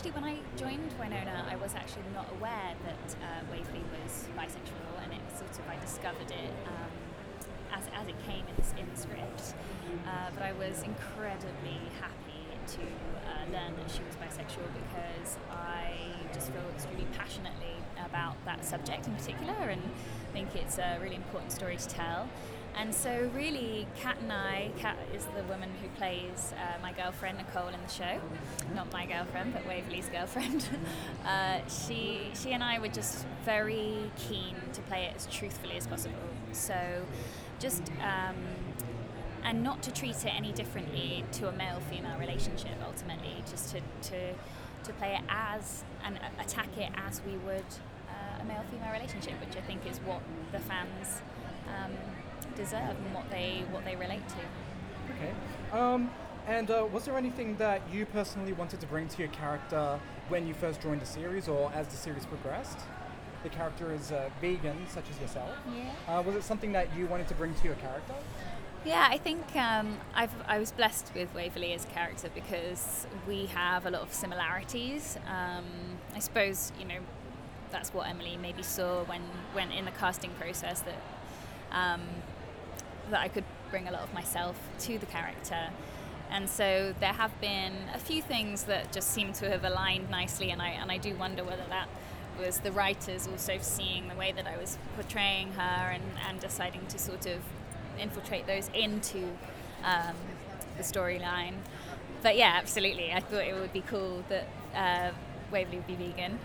actually, when I joined Winona, I was actually not aware that Waverley was bisexual, and it sort of, I discovered it as it came in the script. But I was incredibly happy to learn that she was bisexual, because I just feel extremely passionately about that subject in particular, and think it's a really important story to tell. And so really, Kat is the woman who plays my girlfriend Nicole in the show. Not my girlfriend, but Waverley's girlfriend. She and I were just very keen to play it as truthfully as possible. So just and not to treat it any differently to a male-female relationship, ultimately, just to play it as, and attack it as we would a male-female relationship, which I think is what the fans deserve and what they relate to. Okay. And was there anything that you personally wanted to bring to your character when you first joined the series, or as the series progressed? The character is vegan, such as yourself. Yeah. Was it something that you wanted to bring to your character? Yeah, I think I was blessed with Waverley as a character because we have a lot of similarities. I suppose, that's what Emily maybe saw when in the casting process, that I could bring a lot of myself to the character. And so there have been a few things that just seem to have aligned nicely, and I do wonder whether that was the writers also seeing the way that I was portraying her and deciding to sort of infiltrate those into the storyline. But yeah, absolutely, I thought it would be cool that Waverley would be vegan.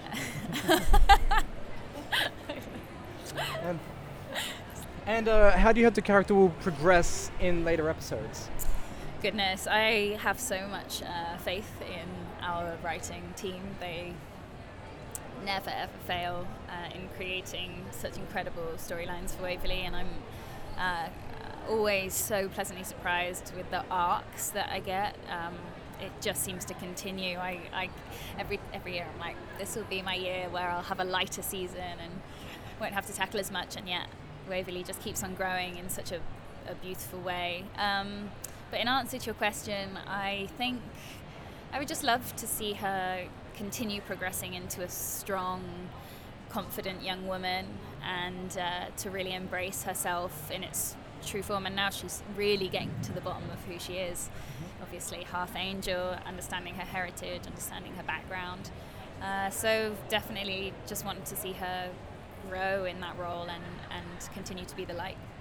And how do you hope the character will progress in later episodes? Goodness, I have so much faith in our writing team. They never ever fail in creating such incredible storylines for Waverley, and I'm always so pleasantly surprised with the arcs that I get. It just seems to continue. I every year I'm like, this will be my year where I'll have a lighter season and won't have to tackle as much, and yet Waverley just keeps on growing in such a beautiful way. But in answer to your question, I think I would just love to see her continue progressing into a strong, confident young woman, and to really embrace herself in its true form. And now she's really getting to the bottom of who she is. Obviously half angel, understanding her heritage, understanding her background. So definitely just wanted to see her grow in that role and continue to be the light.